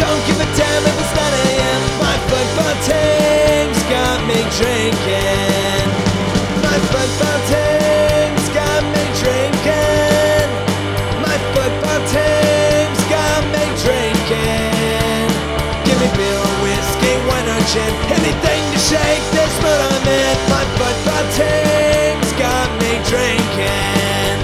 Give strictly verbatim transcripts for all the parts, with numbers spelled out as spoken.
Don't give a damn if it's nine a m My football team's got me drinking. My football team's got me drinking. My football team's got me drinking. Give me beer or whiskey, wine or gin, anything to shake this mood I'm in. My football team's got me drinking.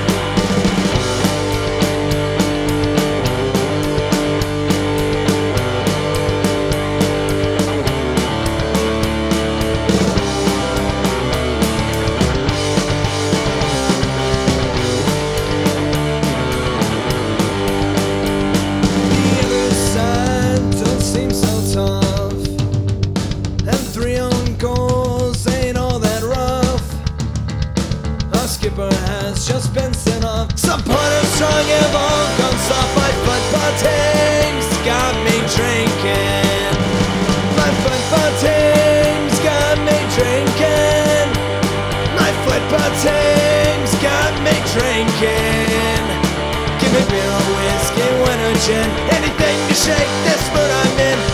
Skipper has just been sent off. Some pointers strong have all gone soft. My football team's got me drinking. My football team's got me drinking. My football team's got me drinking. Give me beer or whiskey, wine or gin, anything to shake this mood I'm in.